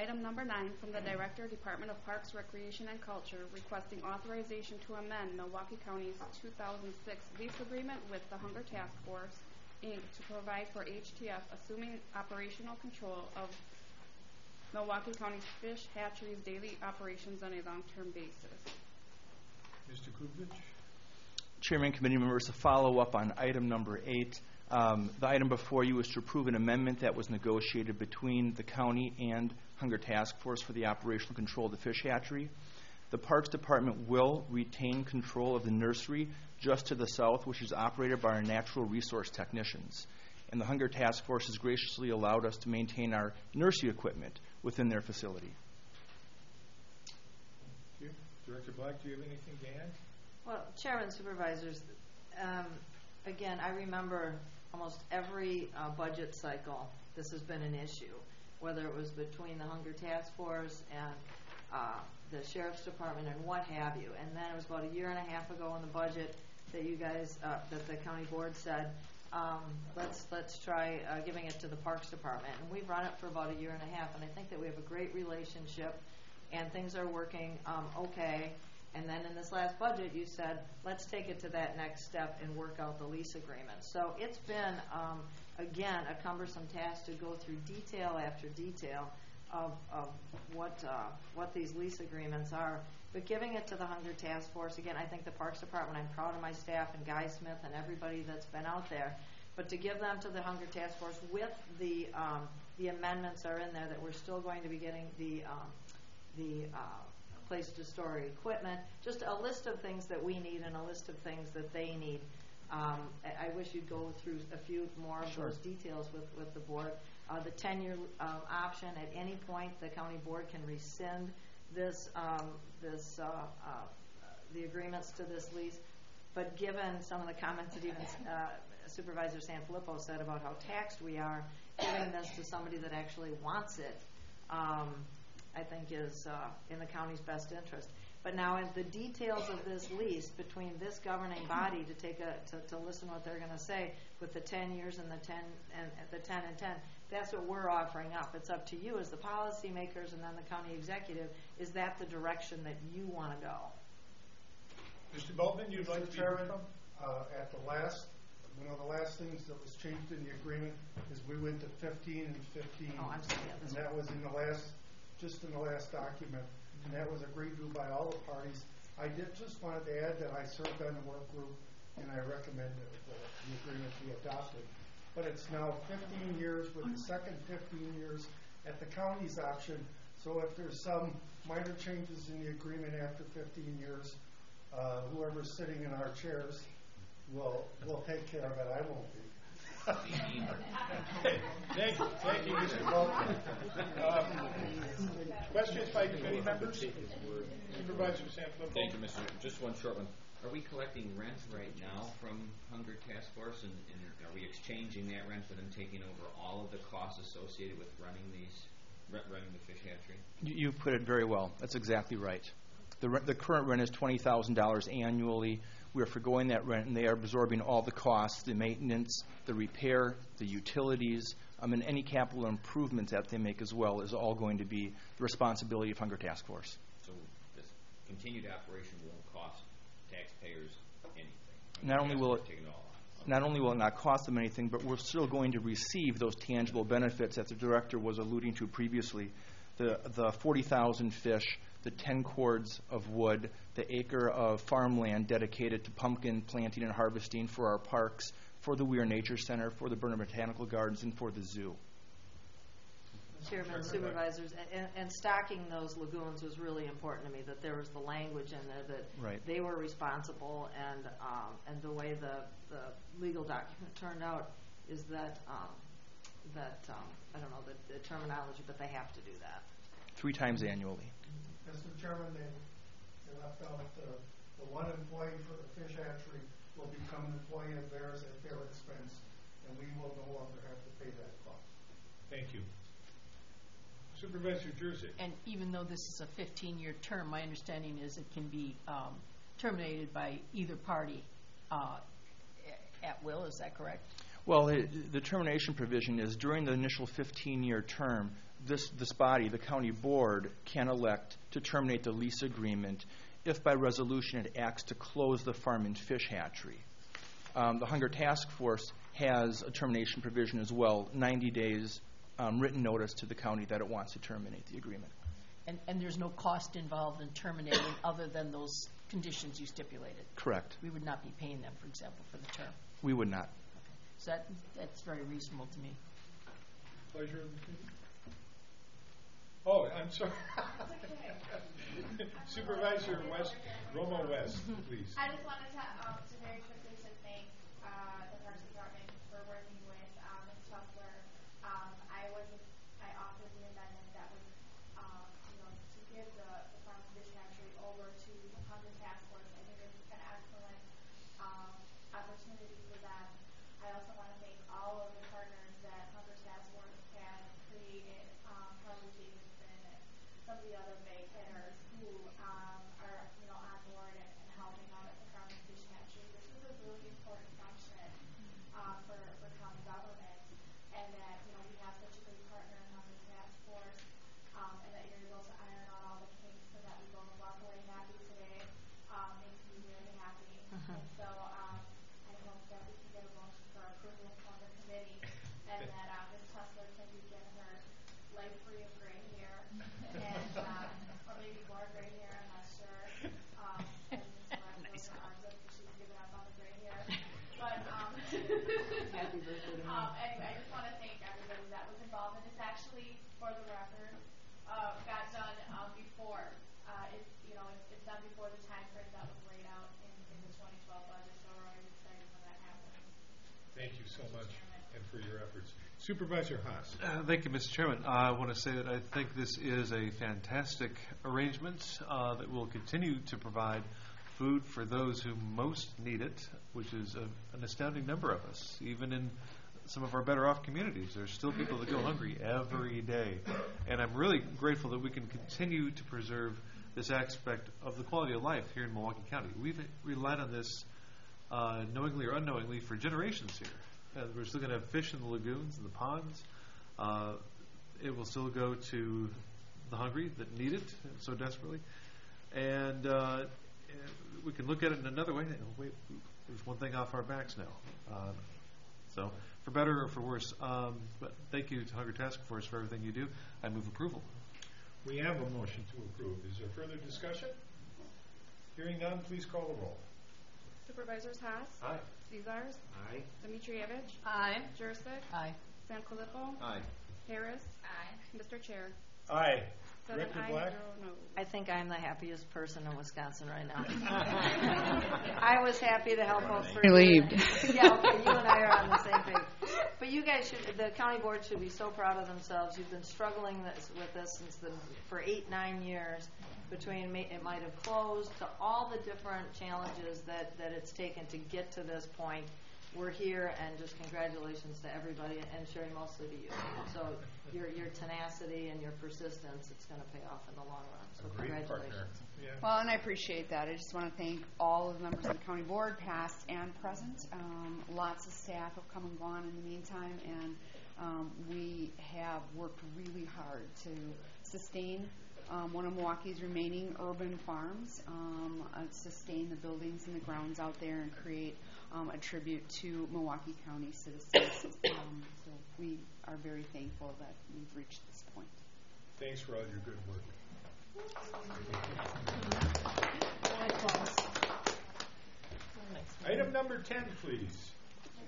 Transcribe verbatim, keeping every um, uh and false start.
item number nine from the Director, Department of Parks, Recreation, and Culture, requesting authorization to amend Milwaukee County's two thousand six lease agreement with the Hunger Task Force, Incorporated to provide for H T F assuming operational control of Milwaukee County Fish Hatchery's daily operations on a long-term basis. Mister Kuvich. Chairman, committee members, to follow up on item number eight. Um, the item before you is to approve an amendment that was negotiated between the county and Hunger Task Force for the operational control of the fish hatchery. The Parks Department will retain control of the nursery just to the south, which is operated by our natural resource technicians. And the Hunger Task Force has graciously allowed us to maintain our nursery equipment within their facility. Thank you. Director Black, do you have anything to add? Well, Chairman, Supervisors, um, again, I remember almost every uh, budget cycle this has been an issue, whether it was between the Hunger Task Force and uh, the Sheriff's Department and what have you. And then it was about a year and a half ago in the budget that you guys, uh, that the county board said, um, let's let's try uh, giving it to the Parks Department. And we've run it for about a year and a half, and I think that we have a great relationship, and things are working um, okay. And then in this last budget, you said, let's take it to that next step and work out the lease agreement. So it's been, um, again, a cumbersome task to go through detail after detail of, of what uh, what these lease agreements are. But giving it to the Hunger Task Force, again, I think the Parks Department, I'm proud of my staff and Guy Smith and everybody that's been out there. But to give them to the Hunger Task Force with the um, the amendments are in there that we're still going to be getting the um, the uh, place to store equipment, just a list of things that we need and a list of things that they need. Um, I, I wish you'd go through a few more of Sure. those details with, with the board. Uh, the ten-year um, option, at any point the county board can rescind this, um, this uh, uh, the agreements to this lease. But given some of the comments that even uh, Supervisor Sanfilippo said about how taxed we are, giving this to somebody that actually wants it, um, I think is uh, in the county's best interest. But now in the details of this lease between this governing body to take a to, to listen what they're going to say with the ten years and the ten and the ten and ten, that's what we're offering up. It's up to you as the policymakers and then the county executive. Is that the direction that you want to go? Mister Boltman, you'd like to Chairman, uh, at the last, one of the last things that was changed in the agreement is we went to fifteen and fifteen. Oh, I'm sorry. Yeah, and that was in the last, just in the last document, and that was agreed to by all the parties. I did just wanted to add that I served on the work group, and I recommend that the, the agreement be adopted. But it's now fifteen years with the second fifteen years at the county's option. So if there's some minor changes in the agreement after fifteen years, uh, whoever's sitting in our chairs will will take care of it. I won't be. Thank you, thank you, Mister Bolton. Uh, questions by committee members? Supervisor Sanfilippo. Thank you, Mister Just one short one. Are we collecting rent right now from Hunger Task Force, and, and are we exchanging that rent for them taking over all of the costs associated with running these, running the fish hatchery? You, you put it very well. That's exactly right. The, re- the current rent is twenty thousand dollars annually. We are forgoing that rent, and they are absorbing all the costs, the maintenance, the repair, the utilities, um, and any capital improvements that they make as well is all going to be the responsibility of Hunger Task Force. So this continued operation won't cost taxpayers anything. Not only will it, Taking it all out. not only will it not cost them anything, but we're still going to receive those tangible benefits that the director was alluding to previously. The the forty thousand fish, the ten cords of wood, the acre of farmland dedicated to pumpkin planting and harvesting for our parks, for the Weir Nature Center, for the Burnham Botanical Gardens, and for the zoo. Chairman, supervisors, and, and stocking those lagoons was really important to me, that there was the language in there that Right. they were responsible, and um, and the way the, the legal document turned out is that, um, that um, I don't know the, the terminology, but they have to do that. Three times annually. Mister Chairman, they, they left out the, the one employee for the fish hatchery will become an employee of theirs at their expense, and we will no longer have to pay that cost. Thank you. Supervisor Jersey. And even though this is a fifteen-year term, my understanding is it can be um, terminated by either party uh, at will. Is that correct? Well, it, the termination provision is during the initial fifteen-year term, this, this body, the county board, can elect to terminate the lease agreement if by resolution it acts to close the farm and fish hatchery. Um, the Hunger Task Force has a termination provision as well, ninety days um, written notice to the county that it wants to terminate the agreement. And, and there's no cost involved in terminating other than those conditions you stipulated? Correct. We would not be paying them, for example, for the term? We would not. So that, that's very reasonable to me. Pleasure of the committee. Oh, I'm sorry. Supervisor West, Romo West, please. I just wanted to, um, to very quickly to thank uh, the Parks Department for working with um, Miz Tussler. Um, I was, I offered the amendment that would, um, you know, to give the, the farm and fish hatchery over to the Hunger Task Force. I think it's an excellent um, opportunity for them. I also want to thank all of the partners that Hunger Task Force has created, um, Harley Davidson and some of the other big hitters who um, are, you know, on board and, and helping out at the farm and fish hatchery. This is a really important function uh, for, for county government, and that, you know, we have such a good partner in Hunger Task Force, um, and that you're able to iron out all the kinks so that we both walk away happy today um, makes me very happy. Uh-huh. And so um, I hope that we can get a motion for approval from the committee, and that uh, Miz Tussler can begin her life free of gray hair, and um, or maybe more gray hair, I'm not sure. Um, and Miz West throws her arms up because she's given up on the gray hair. But um, Happy birthday to me. um, anyway, I just want to thank everybody that was involved, and it's actually, for the record, uh, got done um, before. Uh, it's you know it's, it's done before the time frame that was laid out in, in the twenty twelve budget. So we're already excited when that happens. Thank you so much, and for your efforts. Supervisor Haas. Uh, thank you, Mister Chairman. I want to say that I think this is a fantastic arrangement uh, that will continue to provide food for those who most need it, which is a, an astounding number of us. Even in some of our better off communities, there's still people that go hungry every day. And I'm really grateful that we can continue to preserve this aspect of the quality of life here in Milwaukee County. We've relied on this uh, knowingly or unknowingly for generations here. Uh, we're still going to have fish in the lagoons and the ponds. Uh, it will still go to the hungry that need it so desperately. And uh, we can look at it in another way. Wait, there's one thing off our backs now. Uh, so, for better or for worse. Um, but thank you to Hunger Task Force for everything you do. I move approval. We have a motion to approve. Is there further discussion? Hearing none, please call the roll. Supervisors Haas, Aye. Cesars, Aye. Dimitrievich, Aye. Jurassic, Aye. Sanfilippo, Aye. Harris. Aye. Mister Chair. Aye. Seven Director ayes, Black? zero noes. I think I'm the happiest person in Wisconsin right now. I was happy to help out. Relieved. Yeah, okay, you and I are on the same page. But you guys should, the county board should be so proud of themselves. You've been struggling this, with this since the, for eight, nine years. Between ma- it might have closed to all the different challenges that, that it's taken to get to this point. We're here, and just congratulations to everybody, and Sherry, mostly to you. So your your tenacity and your persistence, it's going to pay off in the long run. So A great congratulations. partner. Yeah. Well, and I appreciate that. I just want to thank all of the members of the county board, past and present. Um, lots of staff have come and gone in the meantime, and um, we have worked really hard to sustain um, one of Milwaukee's remaining urban farms, um, uh, sustain the buildings and the grounds out there, and create um, a tribute to Milwaukee County citizens. Um, so we are very thankful that we've reached this point. Thanks for all your good work. Item number ten, please.